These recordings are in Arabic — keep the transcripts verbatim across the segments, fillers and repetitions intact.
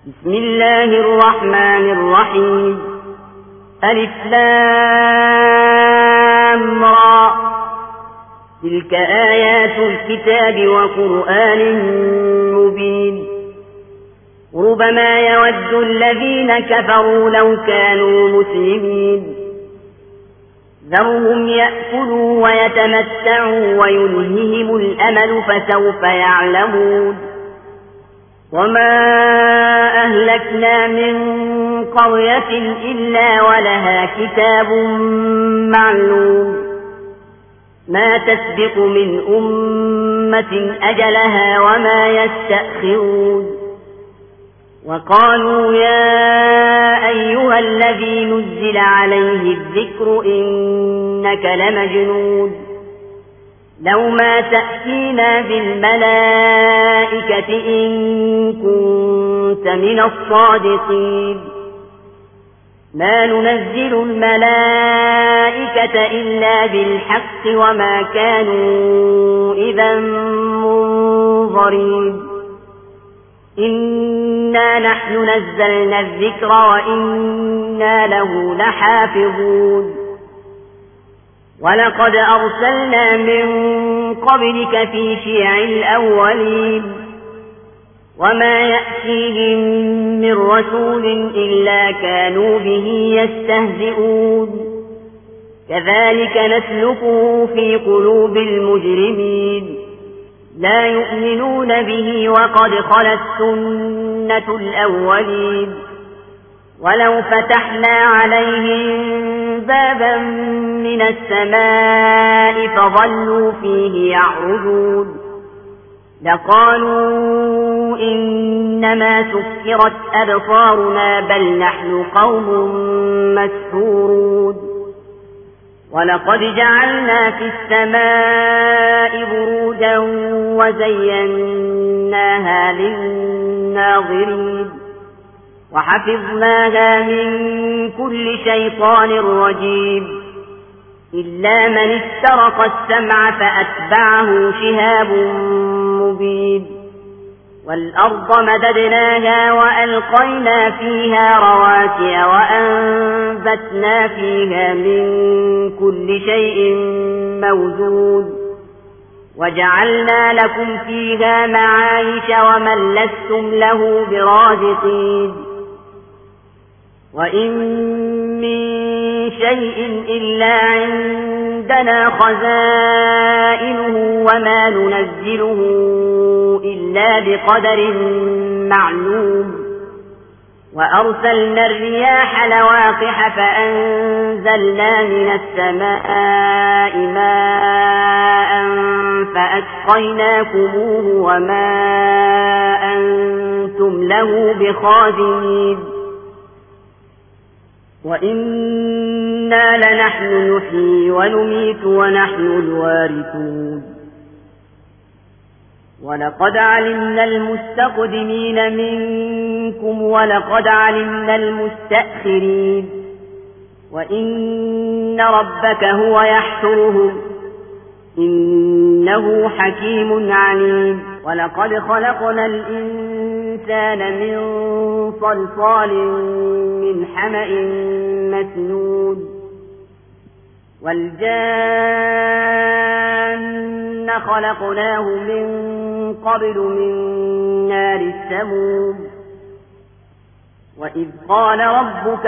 بسم الله الرحمن الرحيم. ألف لام را، تلك آيات الكتاب وقرآن مبين. ربما يود الذين كفروا لو كانوا مسلمين. ذرهم يأكلوا ويتمتعوا ويلههم الأمل فسوف يعلمون. وما أهلكنا من قرية إلا ولها كتاب معلوم، ما تسبق من أمة أجلها وما يستأخرون. وقالوا يا أيها الذي نزل عليه الذكر إنك لمجنون، لو ما تأتينا بالملائكة إن كنت من الصادقين. ما ننزل الملائكة إلا بالحق وما كانوا إذا منظرين. إنا نحن نزلنا الذكر وإنا له لحافظون. ولقد أرسلنا من قبلك في شيع الأولين، وما يأتيهم من رسول إلا كانوا به يستهزئون. كذلك نسلكه في قلوب المجرمين، لا يؤمنون به وقد خلت سنة الأولين. ولو فتحنا عليهم بابا من السماء فظلوا فيه يعرجون لقالوا إنما سكرت أبصارنا بل نحن قوم مسحورون. ولقد جعلنا في السماء بروجا وزيناها للناظرين وحفظناها من كل شيطان رجيم إلا من استرق السمع فأتبعه شهاب مبين. والأرض مددناها وألقينا فيها رواسي وأنبتنا فيها من كل شيء موجود وجعلنا لكم فيها معايش ومن لستم له برازقين. وإن من شيء إلا عندنا خزائنه وما ننزله إلا بقدر معلوم. وأرسلنا الرياح لواقح فأنزلنا من السماء ماء فأسقيناكموه وما أنتم له بخازنين. وإنا لنحن نحيي ونميت ونحن الوارثون. ولقد علمنا المستقدمين منكم ولقد علمنا المستأخرين وإن ربك هو يحشرهم إنه حكيم عليم. ولقد خلقنا الإنسان من صلصال من حمأ مسنون والجان خلقناه من قبل من نار السموم. وإذ قال ربك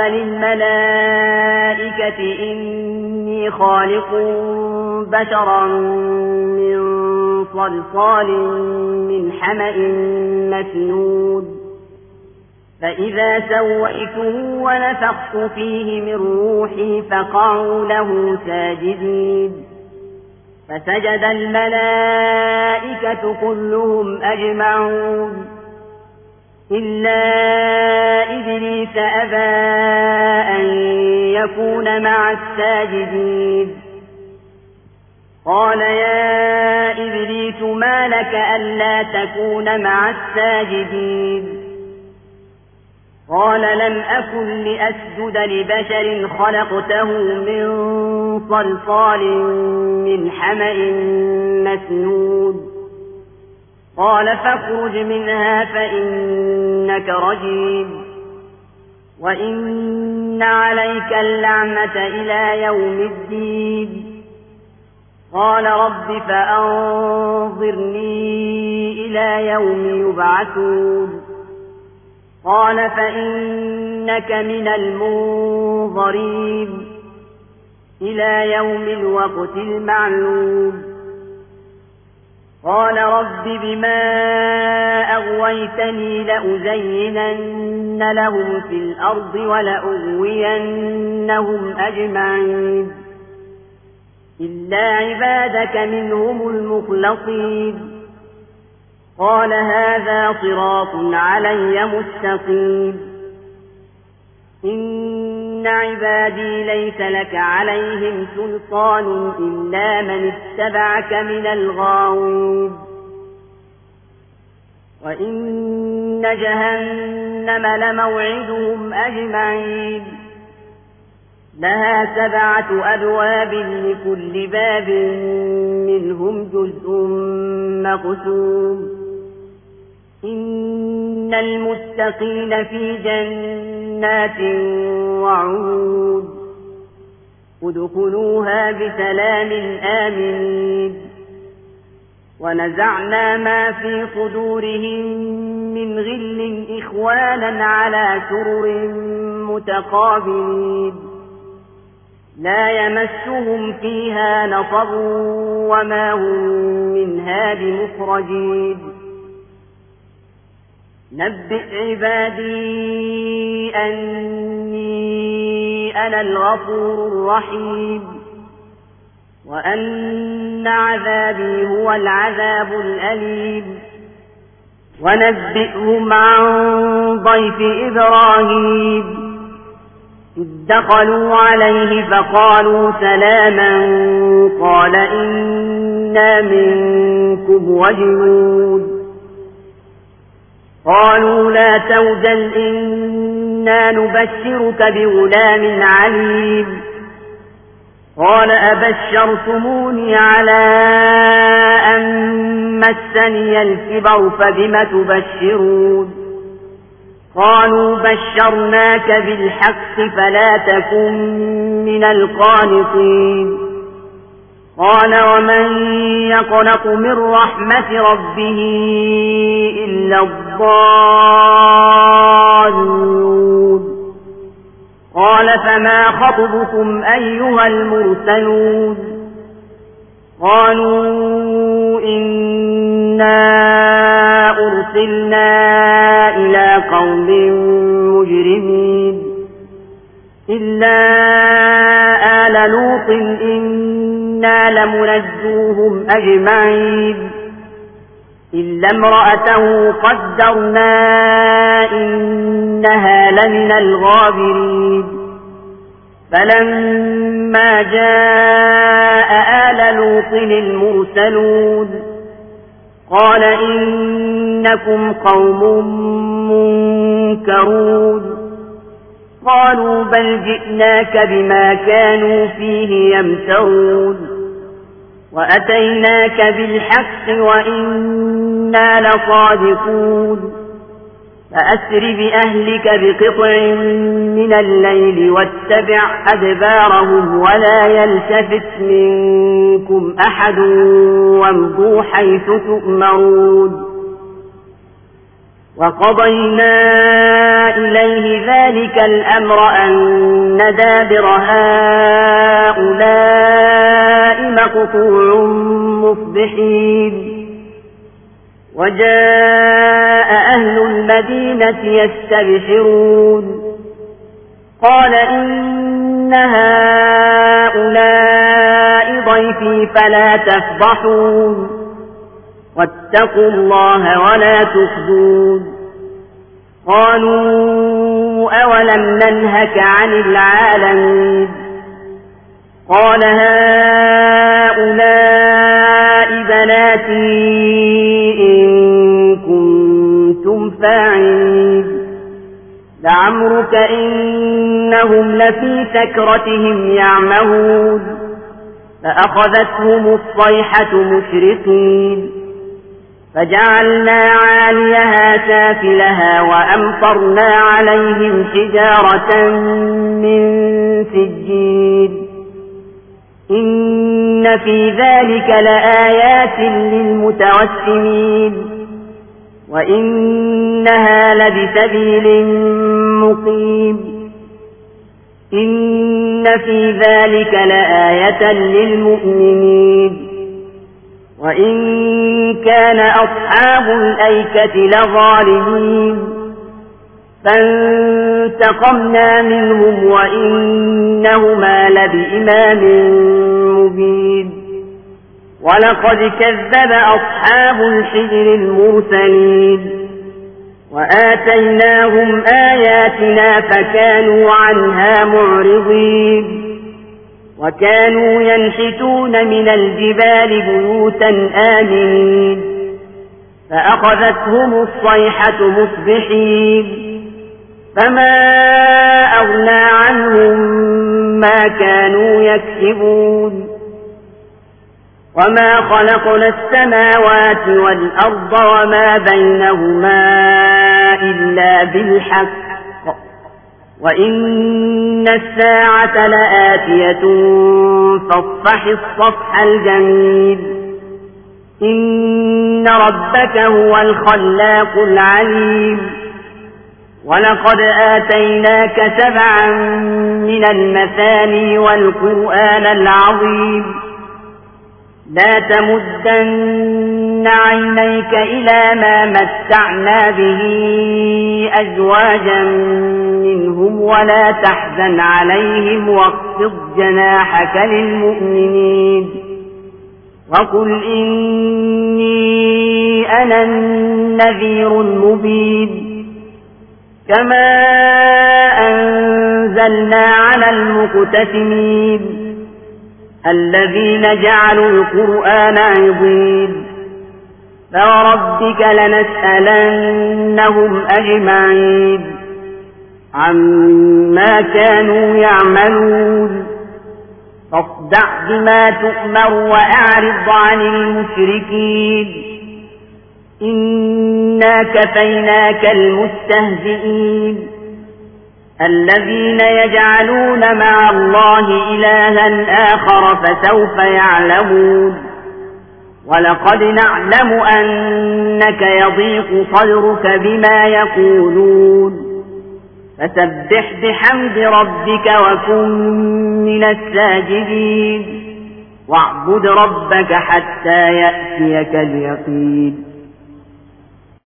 للملائكة إني خالق بشرا من صلصال من حمأ مسنون فإذا سويته ونفخت فيه من روحي فقعوا له ساجدين. فسجد الملائكة كلهم أجمعون إلا إبليس أبى أن يكون مع الساجدين. قال يا إبليس ما لك ألا تكون مع الساجدين؟ قال لم أكن لأسجد لبشر خلقته من صلصال من حمأ مسنون قال فاخرج منها فإنك رجيم وإن عليك اللعنة إلى يوم الدين قال رب فأنظرني إلى يوم يبعثون قال فإنك من المنظرين إلى يوم الوقت المعلوم قال رب بما أغويتني لأزينن لهم في الأرض ولأغوينهم أجمعين إلا عبادك منهم المخلصين قال هذا صراط علي مستقيم إن عبادي ليس لك عليهم سلطان إلا من اتبعك من الغاوين وإن جهنم لموعدهم أجمعين لها سبعة أبواب لكل باب منهم جزء مقسوم إن المتقين في جنات وعيون ادخلوها بسلام آمين ونزعنا ما في صدورهم من غل إخوانا على سرر متقابلين لا يمسهم فيها نصب وما هم منها بمخرجين نبئ عبادي أني أنا الغفور الرحيم وأن عذابي هو العذاب الأليم ونبئهم عن ضيف إبراهيم إذ دخلوا عليه فقالوا سلاما قال إنا منكم وجنود قالوا لا توجل إنا نبشرك بغلام عليم قال أبشرتموني على أن مسني الكبر فبم تبشرون قالوا بشرناك بالحق فلا تكن من القانطين قال ومن يقنط من رحمة ربه إلا الضالون قال فما خطبكم أيها المرسلون قالوا إنا أرسلنا إلى قوم مجرمين إلا آل لوط إنا لمنجوهم أجمعين إلا امرأته قدرنا إنها لمن الغابرين فلما جاء آل لوط المرسلون قال إنكم قوم منكرون قالوا بل جئناك بما كانوا فيه يمترون وأتيناك بالحق وإنا لصادقون فأسر بأهلك بقطع من الليل واتبع أدبارهم ولا يلتفت منكم أحد وامضوا حيث تؤمرون وقضينا إليه ذلك الأمر أن دابر هؤلاء مقطوع مصبحين وجاء أهل المدينة يستبشرون قال إن هؤلاء ضيفي فلا تفضحون واتقوا الله ولا تخزون قالوا أولم ننهك عن العالمين قال هؤلاء بناتي إن كنتم فاعلين لعمرك إنهم لفي سكرتهم يعمهون فأخذتهم الصيحة مشرقين فجعلنا عاليها سافلها وأمطرنا عليهم حجارة من سجيل إن في ذلك لآيات للمتوسمين وإنها لبسبيل مقيم إن في ذلك لآية للمؤمنين وإن كان أصحاب الأيكة لظالمين فانتقمنا منهم وإنهما لبإمام مبين ولقد كذب أصحاب الحجر المرسلين وآتيناهم آياتنا فكانوا عنها معرضين وكانوا ينحتون من الجبال بيوتا آمنين فأخذتهم الصيحة مصبحين فما أغنى عنهم ما كانوا يكسبون وما خلقنا السماوات والأرض وما بينهما إلا بالحق وإن الساعة لآتية فاصفح الصفح الجميل إن ربك هو الخلاق العليم ولقد آتيناك سبعا من المثاني والقرآن العظيم لا تمدن عينيك إلى ما متعنا به أزواجا منهم ولا تحزن عليهم واخفض جناحك للمؤمنين وقل إني أنا النذير المبين كما أنزلنا على المقتسمين الذين جعلوا القرآن عضين فوربك لنسألنهم أجمعين عما كانوا يعملون فاصدع بما تؤمر وأعرض عن المشركين إنا كفيناك المستهزئين الذين يجعلون مع الله إلها آخر فسوف يعلمون ولقد نعلم أنك يضيق صدرك بما يقولون فسبح بحمد ربك وكن من الساجدين واعبد ربك حتى يأتيك اليقين